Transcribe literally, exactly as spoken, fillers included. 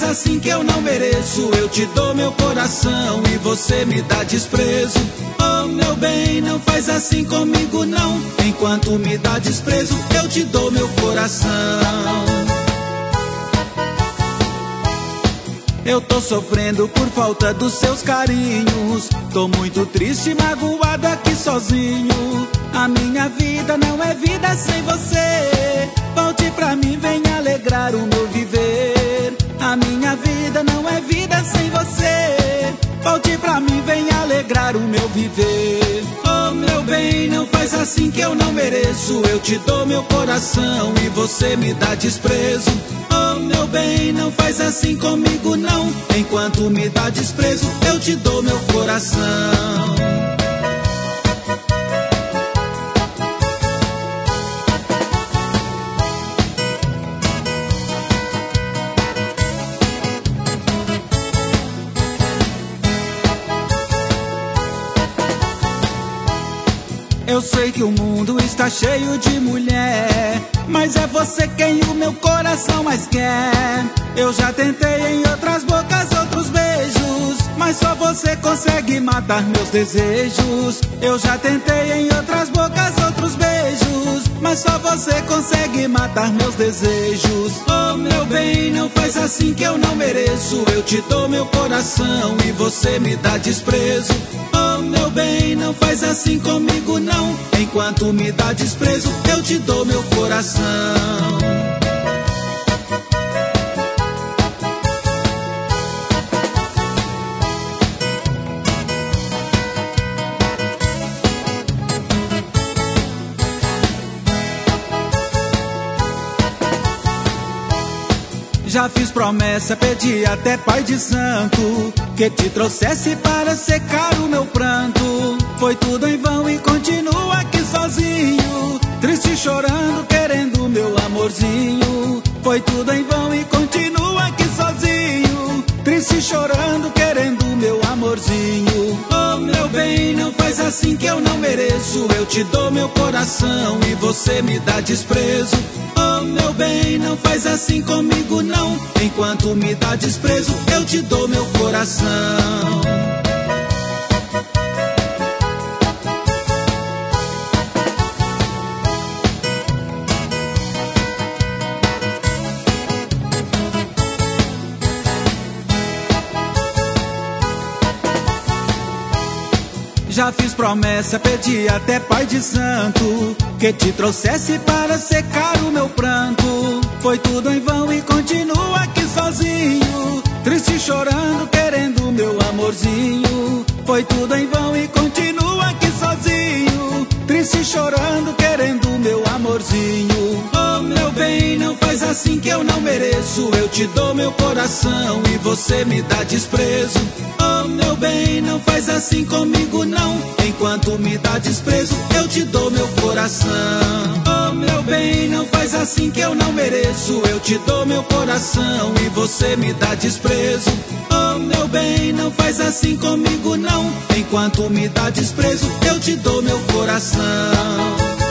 assim que eu não mereço. Eu te dou meu coração e você me dá desprezo. Oh, meu bem, não faz assim comigo não. Enquanto me dá desprezo, eu te dou meu coração. Eu tô sofrendo por falta dos seus carinhos. Tô muito triste, magoado aqui sozinho. A minha vida não é vida sem você. Volte pra mim, venha alegrar o meu viver. A minha vida não é vida sem você. Volte pra mim, venha alegrar o meu viver. Oh, meu bem, não faz assim que eu não mereço. Eu te dou meu coração e você me dá desprezo. Oh, meu bem, não faz assim comigo não. Enquanto me dá desprezo, eu te dou meu coração. Eu sei que o mundo está cheio de mulher, mas é você quem o meu coração mais quer. Eu já tentei em outras bocas, outros beijos, mas só você consegue matar meus desejos. Eu já tentei em outras bocas, outros beijos, mas só você consegue matar meus desejos. Oh, meu bem, não faz assim que eu não mereço. Eu te dou meu coração e você me dá desprezo. Oh, meu bem, não faz assim comigo não. Enquanto me dá desprezo, eu te dou meu coração. Já fiz promessa, pedi até pai de santo que te trouxesse para secar o meu pranto. Foi tudo em vão e continuo aqui sozinho, triste chorando, querendo meu amorzinho. Foi tudo em vão e continuo aqui sozinho, triste chorando, querendo meu amorzinho. Oh, meu bem, não faz assim que eu não mereço. Eu te dou meu coração e você me dá desprezo. Oh, meu bem, não faz assim comigo não. Enquanto me dá desprezo, eu te dou meu coração. Já fiz promessa, pedi até pai de santo que te trouxesse para secar o meu pranto. Foi tudo em vão e continuo aqui sozinho, triste chorando, querendo meu amorzinho. Foi tudo em vão e continuo aqui sozinho, triste chorando, querendo meu amorzinho. Oh, meu bem, não faz assim que eu não mereço. Eu te dou meu coração e você me dá desprezo. Oh, meu bem, não faz assim comigo não. Enquanto me dá desprezo, eu te dou meu coração. Oh, meu bem, não faz assim que eu não mereço. Eu te dou meu coração e você me dá desprezo. Oh, meu bem, não faz assim comigo não. Enquanto me dá desprezo, eu te dou meu coração.